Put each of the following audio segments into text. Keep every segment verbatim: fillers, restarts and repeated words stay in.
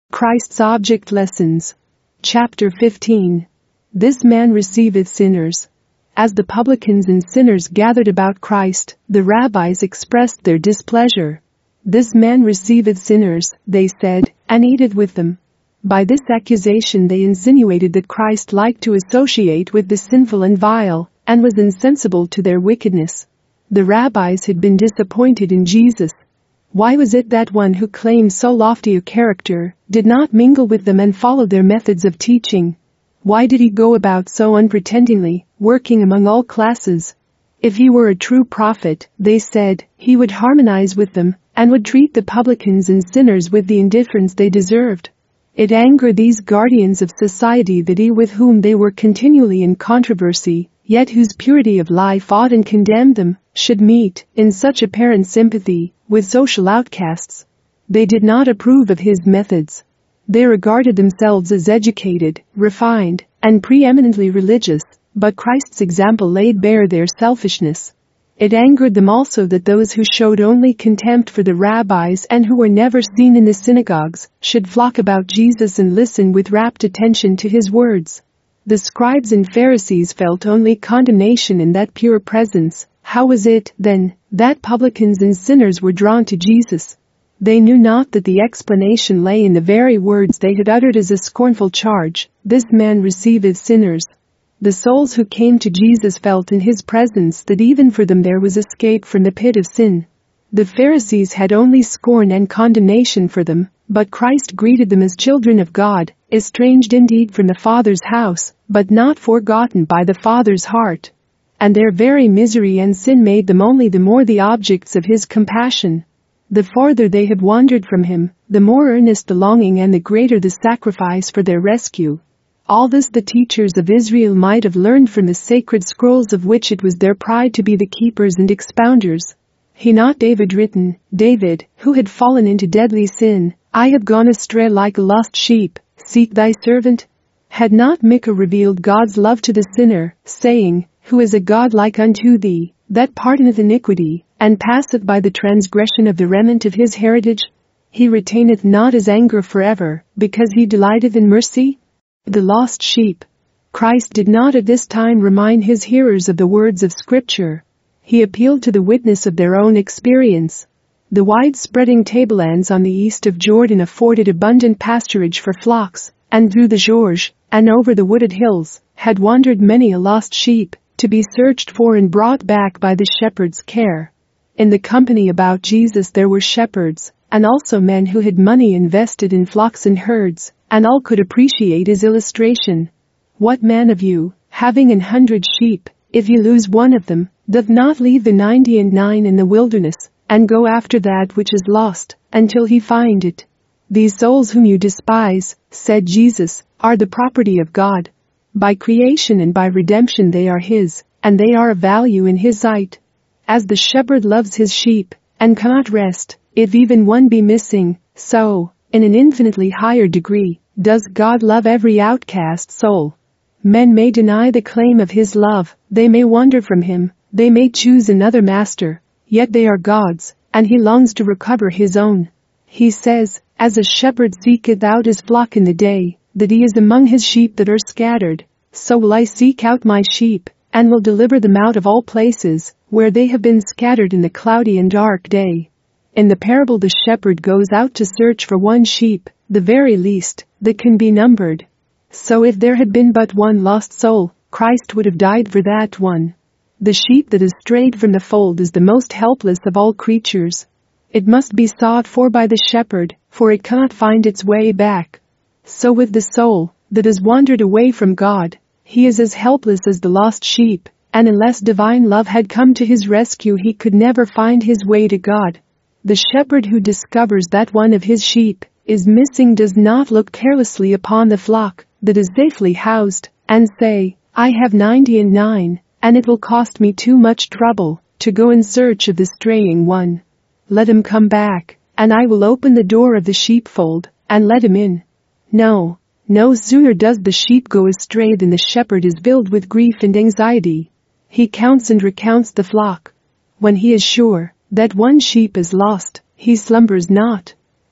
Christ's Object Lessons. Chapter fifteen. This man receiveth sinners. As the publicans and sinners gathered about Christ, the rabbis expressed their displeasure. This man receiveth sinners, they said, and eateth with them. By this accusation they insinuated that Christ liked to associate with the sinful and vile, and was insensible to their wickedness. The rabbis had been disappointed in Jesus. Why was it that one who claimed so lofty a character did not mingle with them and follow their methods of teaching? Why did he go about so unpretendingly, working among all classes? If he were a true prophet, they said, he would harmonize with them, and would treat the publicans and sinners with the indifference they deserved. It angered these guardians of society that he with whom they were continually in controversy, yet whose purity of life ought and condemned them, should meet, in such apparent sympathy, with social outcasts. They did not approve of his methods. They regarded themselves as educated, refined, and preeminently religious, but Christ's example laid bare their selfishness. It angered them also that those who showed only contempt for the rabbis and who were never seen in the synagogues should flock about Jesus and listen with rapt attention to his words. The scribes and Pharisees felt only condemnation in that pure presence. How was it, then, that publicans and sinners were drawn to Jesus? They knew not that the explanation lay in the very words they had uttered as a scornful charge, "This man receiveth sinners." The souls who came to Jesus felt in his presence that even for them there was escape from the pit of sin. The Pharisees had only scorn and condemnation for them, but Christ greeted them as children of God, estranged indeed from the Father's house, but not forgotten by the Father's heart. And their very misery and sin made them only the more the objects of his compassion. The farther they had wandered from him, the more earnest the longing and the greater the sacrifice for their rescue. All this the teachers of Israel might have learned from the sacred scrolls of which it was their pride to be the keepers and expounders. Had not David written, David, who had fallen into deadly sin, "I have gone astray like a lost sheep, seek thy servant"? Had not Micah revealed God's love to the sinner, saying, "Who is a God like unto thee, that pardoneth iniquity, and passeth by the transgression of the remnant of his heritage? He retaineth not his anger forever, because he delighteth in mercy"? The lost sheep. Christ did not at this time remind his hearers of the words of Scripture. He appealed to the witness of their own experience. The wide-spreading tablelands on the east of Jordan afforded abundant pasturage for flocks, and through the gorge, and over the wooded hills, had wandered many a lost sheep, to be searched for and brought back by the shepherd's care. In the company about Jesus there were shepherds, and also men who had money invested in flocks and herds, and all could appreciate his illustration. What man of you, having an hundred sheep, if you lose one of them, doth not leave the ninety and nine in the wilderness, and go after that which is lost, until he find it? These souls whom you despise, said Jesus, are the property of God. By creation and by redemption they are his, and they are of value in his sight. As the shepherd loves his sheep, and cannot rest, if even one be missing, so, in an infinitely higher degree, does God love every outcast soul. Men may deny the claim of his love, they may wander from him, they may choose another master, yet they are God's, and he longs to recover his own. He says, "As a shepherd seeketh out his flock in the day, that he is among his sheep that are scattered, so will I seek out my sheep, and will deliver them out of all places, where they have been scattered in the cloudy and dark day." In the parable the shepherd goes out to search for one sheep, the very least, that can be numbered. So if there had been but one lost soul, Christ would have died for that one. The sheep that has strayed from the fold is the most helpless of all creatures. It must be sought for by the shepherd, for it cannot find its way back. So with the soul that has wandered away from God, he is as helpless as the lost sheep, and unless divine love had come to his rescue he could never find his way to God. The shepherd who discovers that one of his sheep is missing does not look carelessly upon the flock that is safely housed, and say, "I have ninety and nine, and it will cost me too much trouble to go in search of the straying one. Let him come back, and I will open the door of the sheepfold, and let him in." No, no sooner does the sheep go astray than the shepherd is filled with grief and anxiety. He counts and recounts the flock. When he is sure that one sheep is lost, he slumbers not.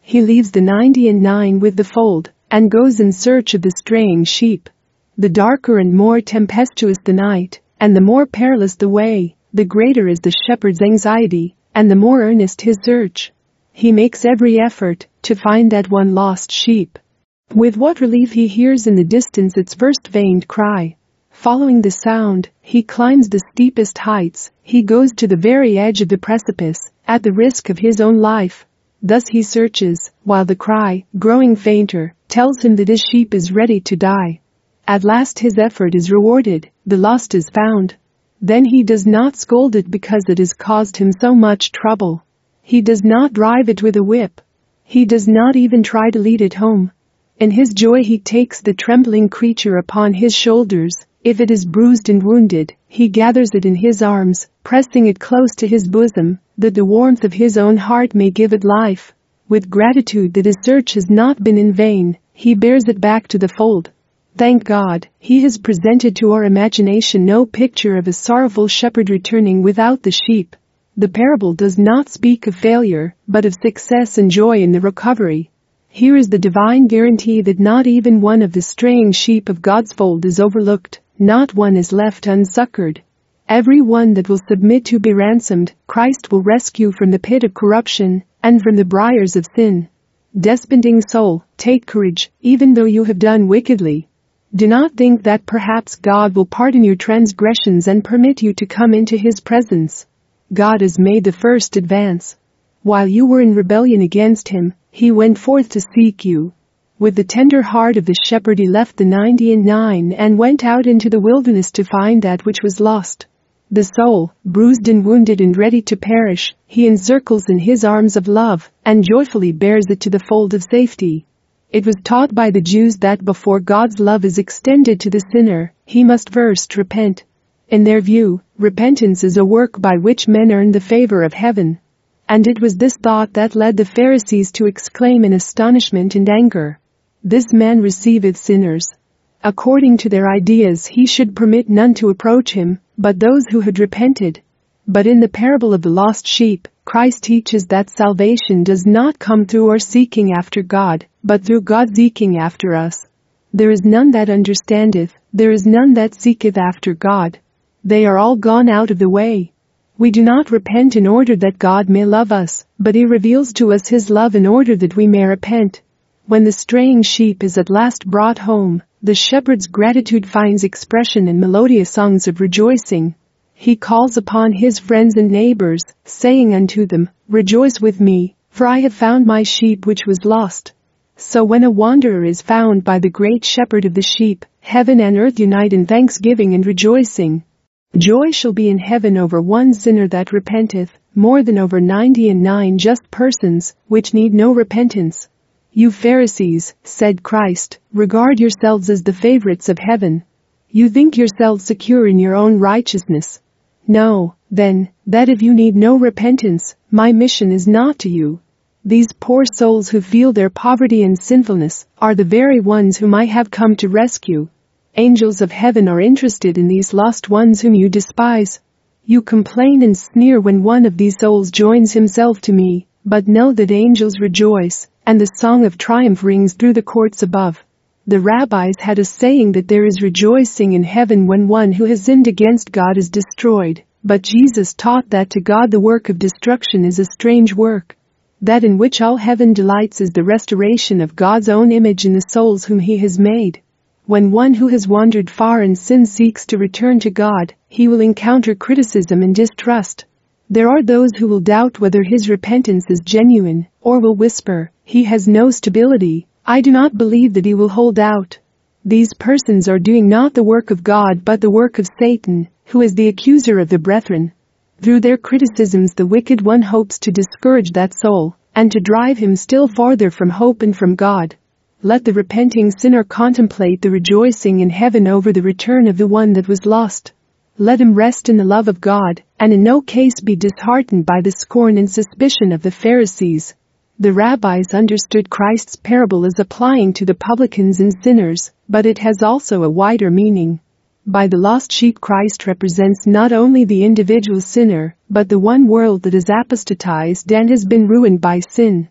He leaves the ninety and nine with the fold and goes in search of the straying sheep. The darker and more tempestuous the night, and the more perilous the way, the greater is the shepherd's anxiety, and the more earnest his search. He makes every effort to find that one lost sheep. With what relief he hears in the distance its first faint cry. Following the sound, he climbs the steepest heights, he goes to the very edge of the precipice, at the risk of his own life. Thus he searches, while the cry, growing fainter, tells him that his sheep is ready to die. At last his effort is rewarded, the lost is found. Then he does not scold it because it has caused him so much trouble. He does not drive it with a whip. He does not even try to lead it home. In his joy he takes the trembling creature upon his shoulders. If it is bruised and wounded, he gathers it in his arms, pressing it close to his bosom, that the warmth of his own heart may give it life. With gratitude that his search has not been in vain, he bears it back to the fold. Thank God, he has presented to our imagination no picture of a sorrowful shepherd returning without the sheep. The parable does not speak of failure, but of success and joy in the recovery. Here is the divine guarantee that not even one of the straying sheep of God's fold is overlooked, not one is left unsuccored. Every one that will submit to be ransomed, Christ will rescue from the pit of corruption and from the briars of sin. Desponding soul, take courage, even though you have done wickedly. Do not think that perhaps God will pardon your transgressions and permit you to come into his presence. God has made the first advance. While you were in rebellion against him, he went forth to seek you. With the tender heart of the shepherd he left the ninety and nine and went out into the wilderness to find that which was lost. The soul, bruised and wounded and ready to perish, he encircles in his arms of love and joyfully bears it to the fold of safety. It was taught by the Jews that before God's love is extended to the sinner, he must first repent. In their view, repentance is a work by which men earn the favor of heaven. And it was this thought that led the Pharisees to exclaim in astonishment and anger, "This man receiveth sinners." According to their ideas he should permit none to approach him, but those who had repented. But in the parable of the lost sheep, Christ teaches that salvation does not come through our seeking after God, but through God seeking after us. There is none that understandeth, there is none that seeketh after God. They are all gone out of the way. We do not repent in order that God may love us, but he reveals to us his love in order that we may repent. When the straying sheep is at last brought home, the shepherd's gratitude finds expression in melodious songs of rejoicing. He calls upon his friends and neighbors, saying unto them, "Rejoice with me, for I have found my sheep which was lost." So when a wanderer is found by the great shepherd of the sheep, heaven and earth unite in thanksgiving and rejoicing. Joy shall be in heaven over one sinner that repenteth, more than over ninety and nine just persons, which need no repentance. "You Pharisees," said Christ, "regard yourselves as the favorites of heaven. You think yourselves secure in your own righteousness. Know, then, that if you need no repentance, my mission is not to you. These poor souls who feel their poverty and sinfulness are the very ones whom I have come to rescue. Angels of heaven are interested in these lost ones whom you despise. You complain and sneer when one of these souls joins himself to me, but know that angels rejoice, and the song of triumph rings through the courts above." The rabbis had a saying that there is rejoicing in heaven when one who has sinned against God is destroyed, but Jesus taught that to God the work of destruction is a strange work. That in which all heaven delights is the restoration of God's own image in the souls whom he has made. When one who has wandered far in sin seeks to return to God, he will encounter criticism and distrust. There are those who will doubt whether his repentance is genuine, or will whisper, "He has no stability. I do not believe that he will hold out." These persons are doing not the work of God but the work of Satan, who is the accuser of the brethren. Through their criticisms the wicked one hopes to discourage that soul, and to drive him still farther from hope and from God. Let the repenting sinner contemplate the rejoicing in heaven over the return of the one that was lost. Let him rest in the love of God, and in no case be disheartened by the scorn and suspicion of the Pharisees. The rabbis understood Christ's parable as applying to the publicans and sinners, but it has also a wider meaning. By the lost sheep Christ represents not only the individual sinner, but the one world that is apostatized and has been ruined by sin.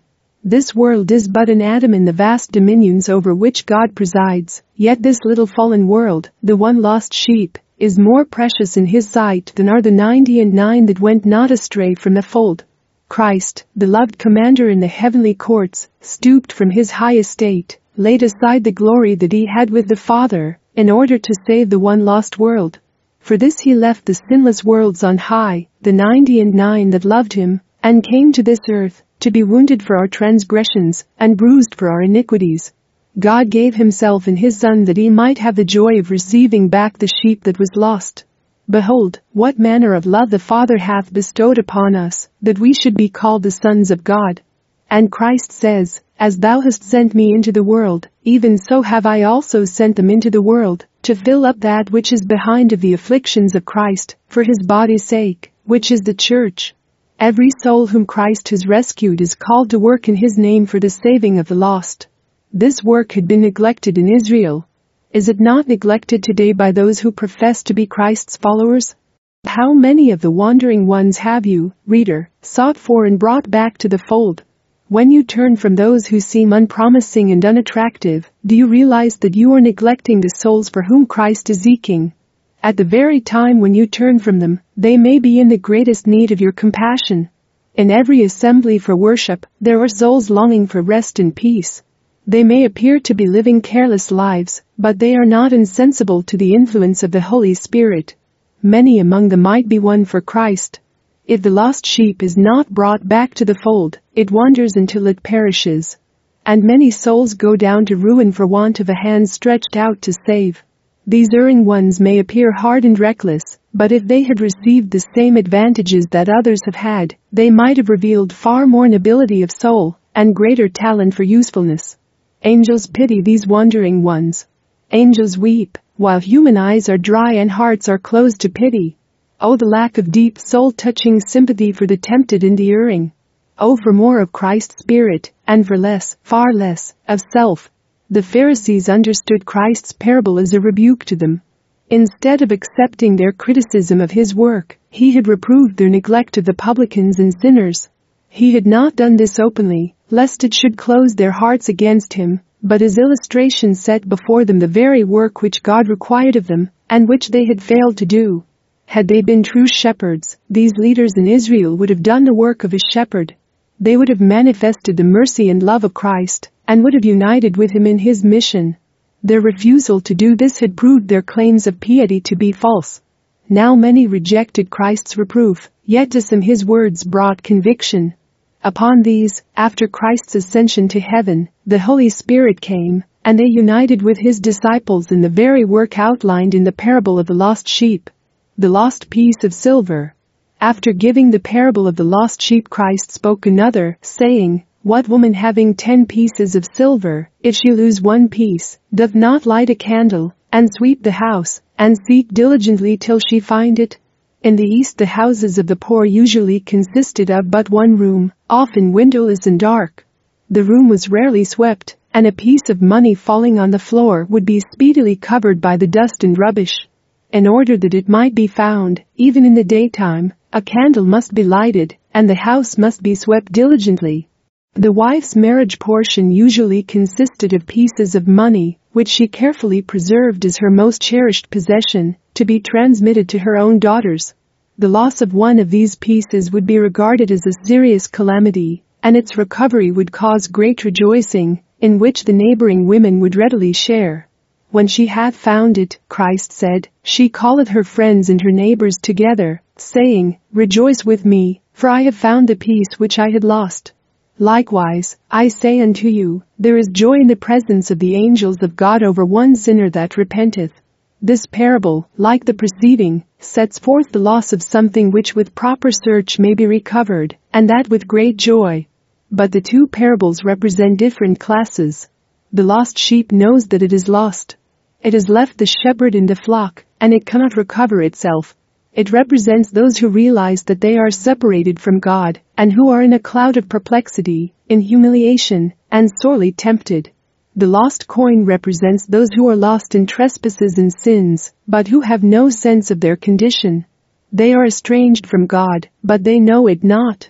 This world is but an atom in the vast dominions over which God presides, yet this little fallen world, the one lost sheep, is more precious in his sight than are the ninety and nine that went not astray from the fold. Christ, the loved commander in the heavenly courts, stooped from his high estate, laid aside the glory that he had with the Father, in order to save the one lost world. For this he left the sinless worlds on high, the ninety and nine that loved him, and came to this earth, to be wounded for our transgressions, and bruised for our iniquities. God gave himself in his Son that he might have the joy of receiving back the sheep that was lost. Behold, what manner of love the Father hath bestowed upon us, that we should be called the sons of God. And Christ says, As thou hast sent me into the world, even so have I also sent them into the world, to fill up that which is behind of the afflictions of Christ, for his body's sake, which is the church. Every soul whom Christ has rescued is called to work in his name for the saving of the lost. This work had been neglected in Israel. Is it not neglected today by those who profess to be Christ's followers? How many of the wandering ones have you, reader, sought for and brought back to the fold? When you turn from those who seem unpromising and unattractive, do you realize that you are neglecting the souls for whom Christ is seeking? At the very time when you turn from them, they may be in the greatest need of your compassion. In every assembly for worship, there are souls longing for rest and peace. They may appear to be living careless lives, but they are not insensible to the influence of the Holy Spirit. Many among them might be won for Christ. If the lost sheep is not brought back to the fold, it wanders until it perishes. And many souls go down to ruin for want of a hand stretched out to save. These erring ones may appear hard and reckless, but if they had received the same advantages that others have had, they might have revealed far more nobility of soul, and greater talent for usefulness. Angels pity these wandering ones. Angels weep, while human eyes are dry and hearts are closed to pity. Oh, the lack of deep soul-touching sympathy for the tempted and the erring. Oh, for more of Christ's Spirit, and for less, far less, of self. The Pharisees understood Christ's parable as a rebuke to them. Instead of accepting their criticism of his work, he had reproved their neglect of the publicans and sinners. He had not done this openly, lest it should close their hearts against him, but his illustration set before them the very work which God required of them, and which they had failed to do. Had they been true shepherds, these leaders in Israel would have done the work of a shepherd. They would have manifested the mercy and love of Christ, and would have united with him in his mission. Their refusal to do this had proved their claims of piety to be false. Now many rejected Christ's reproof, yet to some his words brought conviction. Upon these, after Christ's ascension to heaven, the Holy Spirit came, and they united with his disciples in the very work outlined in the parable of the lost sheep. The lost piece of silver. After giving the parable of the lost sheep, Christ spoke another, saying, What woman having ten pieces of silver, if she lose one piece, doth not light a candle, and sweep the house, and seek diligently till she find it? In the East, the houses of the poor usually consisted of but one room, often windowless and dark. The room was rarely swept, and a piece of money falling on the floor would be speedily covered by the dust and rubbish. In order that it might be found, even in the daytime, a candle must be lighted, and the house must be swept diligently. The wife's marriage portion usually consisted of pieces of money, which she carefully preserved as her most cherished possession, to be transmitted to her own daughters. The loss of one of these pieces would be regarded as a serious calamity, and its recovery would cause great rejoicing, in which the neighboring women would readily share. When she hath found it, Christ said, she calleth her friends and her neighbors together, saying, Rejoice with me, for I have found the piece which I had lost. Likewise, I say unto you, there is joy in the presence of the angels of God over one sinner that repenteth. This parable, like the preceding, sets forth the loss of something which with proper search may be recovered, and that with great joy. But the two parables represent different classes. The lost sheep knows that it is lost. It has left the shepherd in the flock, and it cannot recover itself. It represents those who realize that they are separated from God, and who are in a cloud of perplexity, in humiliation, and sorely tempted. The lost coin represents those who are lost in trespasses and sins, but who have no sense of their condition. They are estranged from God, but they know it not.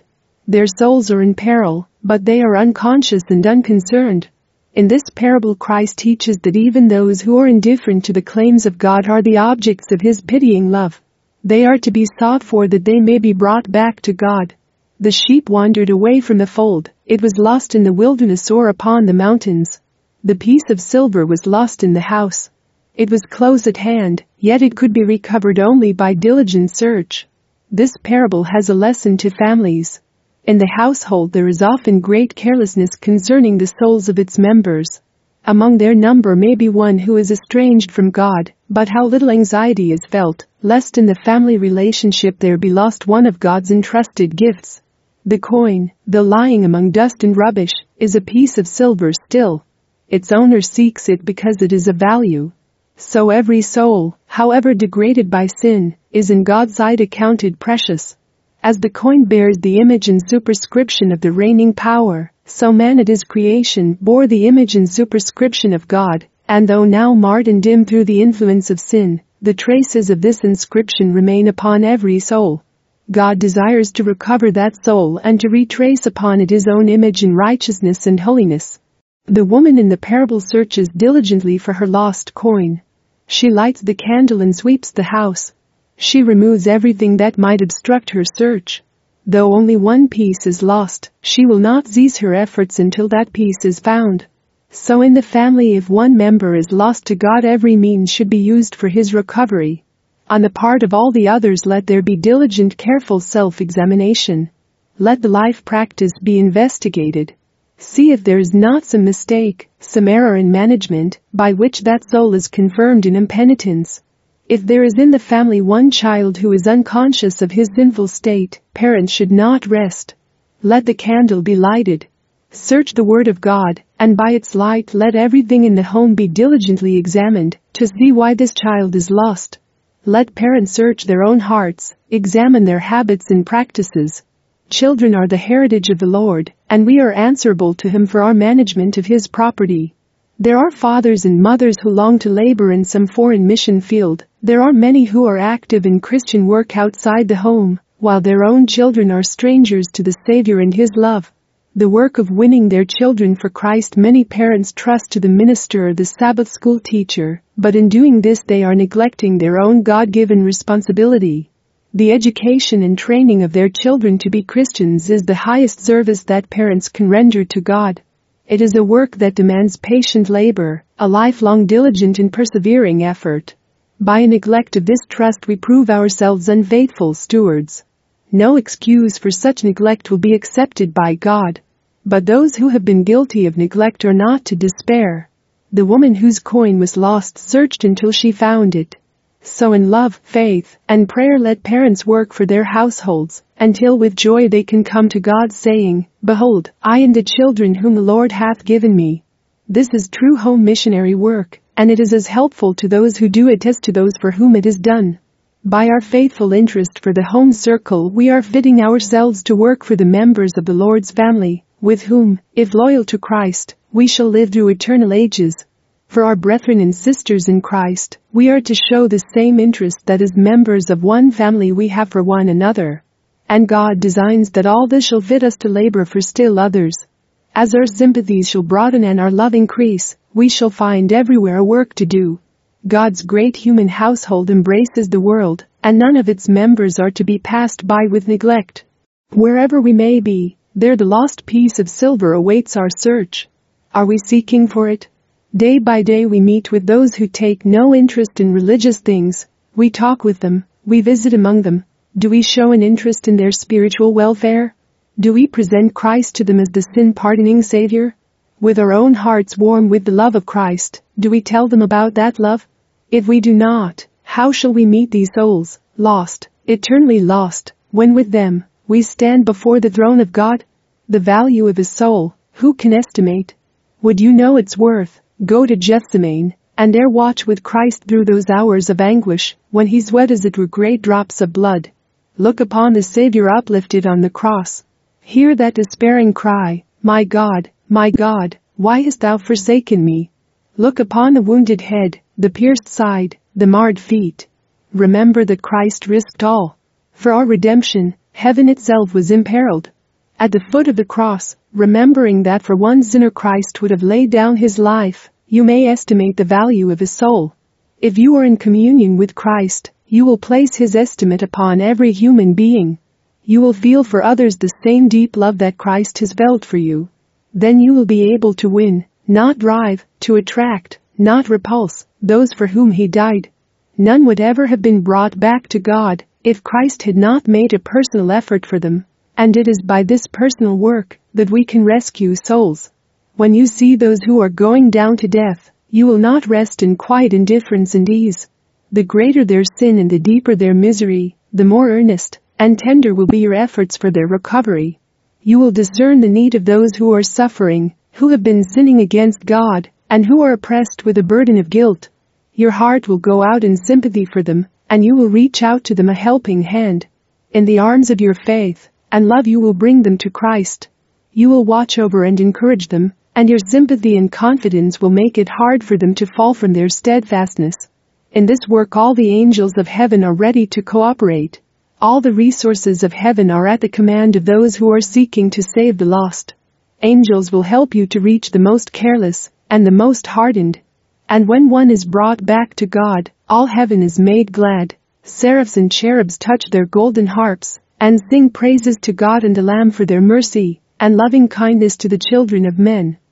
Their souls are in peril, but they are unconscious and unconcerned. In this parable, Christ teaches that even those who are indifferent to the claims of God are the objects of His pitying love. They are to be sought for that they may be brought back to God. The sheep wandered away from the fold. It was lost in the wilderness or upon the mountains. The piece of silver was lost in the house. It was close at hand, yet it could be recovered only by diligent search. This parable has a lesson to families. In the household there is often great carelessness concerning the souls of its members. Among their number may be one who is estranged from God, but how little anxiety is felt, lest in the family relationship there be lost one of God's entrusted gifts. The coin, though lying among dust and rubbish, is a piece of silver still. Its owner seeks it because it is of value. So every soul, however degraded by sin, is in God's sight accounted precious. As the coin bears the image and superscription of the reigning power, so man at his creation bore the image and superscription of God, and though now marred and dim through the influence of sin, the traces of this inscription remain upon every soul. God desires to recover that soul and to retrace upon it His own image in righteousness and holiness. The woman in the parable searches diligently for her lost coin. She lights the candle and sweeps the house. She removes everything that might obstruct her search. Though only one piece is lost, she will not cease her efforts until that piece is found. So in the family, if one member is lost to God, every means should be used for his recovery. On the part of all the others, let there be diligent, careful self-examination. Let the life practice be investigated. See if there is not some mistake, some error in management, by which that soul is confirmed in impenitence. If there is in the family one child who is unconscious of his sinful state, parents should not rest. Let the candle be lighted. Search the Word of God, and by its light let everything in the home be diligently examined, to see why this child is lost. Let parents search their own hearts, examine their habits and practices. Children are the heritage of the Lord, and we are answerable to Him for our management of His property. There are fathers and mothers who long to labor in some foreign mission field. There are many who are active in Christian work outside the home, while their own children are strangers to the Savior and His love. The work of winning their children for Christ many parents trust to the minister or the Sabbath school teacher, but in doing this they are neglecting their own God-given responsibility. The education and training of their children to be Christians is the highest service that parents can render to God. It is a work that demands patient labor, a lifelong diligent and persevering effort. By a neglect of this trust we prove ourselves unfaithful stewards. No excuse for such neglect will be accepted by God. But those who have been guilty of neglect are not to despair. The woman whose coin was lost searched until she found it. So in love, faith, and prayer let parents work for their households, until with joy they can come to God saying, "Behold, I and the children whom the Lord hath given me." This is true home missionary work, and it is as helpful to those who do it as to those for whom it is done. By our faithful interest for the home circle we are fitting ourselves to work for the members of the Lord's family, with whom, if loyal to Christ, we shall live through eternal ages. For our brethren and sisters in Christ, we are to show the same interest that as members of one family we have for one another. And God designs that all this shall fit us to labor for still others. As our sympathies shall broaden and our love increase, we shall find everywhere a work to do. God's great human household embraces the world, and none of its members are to be passed by with neglect. Wherever we may be, there the lost piece of silver awaits our search. Are we seeking for it? Day by day we meet with those who take no interest in religious things. We talk with them, we visit among them. Do we show an interest in their spiritual welfare? Do we present Christ to them as the sin-pardoning Savior? With our own hearts warm with the love of Christ, do we tell them about that love? If we do not, how shall we meet these souls, lost, eternally lost, when with them we stand before the throne of God? The value of a soul, who can estimate? Would you know its worth? Go to Gethsemane, and there watch with Christ through those hours of anguish, when he sweat as it were great drops of blood. Look upon the Savior uplifted on the cross. Hear that despairing cry, "My God, my God, why hast thou forsaken me?" Look upon the wounded head, the pierced side, the marred feet. Remember that Christ risked all. For our redemption, heaven itself was imperiled. At the foot of the cross, remembering that for one sinner Christ would have laid down his life, you may estimate the value of his soul. If you are in communion with Christ, you will place his estimate upon every human being. You will feel for others the same deep love that Christ has felt for you. Then you will be able to win, not drive, to attract, not repulse, those for whom he died. None would ever have been brought back to God if Christ had not made a personal effort for them, and it is by this personal work that we can rescue souls. When you see those who are going down to death, you will not rest in quiet indifference and ease. The greater their sin and the deeper their misery, the more earnest and tender will be your efforts for their recovery. You will discern the need of those who are suffering, who have been sinning against God, and who are oppressed with a burden of guilt. Your heart will go out in sympathy for them, and you will reach out to them a helping hand. In the arms of your faith and love you will bring them to Christ. You will watch over and encourage them, and your sympathy and confidence will make it hard for them to fall from their steadfastness. In this work all the angels of heaven are ready to cooperate. All the resources of heaven are at the command of those who are seeking to save the lost. Angels will help you to reach the most careless and the most hardened. And when one is brought back to God, all heaven is made glad. Seraphs and cherubs touch their golden harps and sing praises to God and the Lamb for their mercy and loving kindness to the children of men.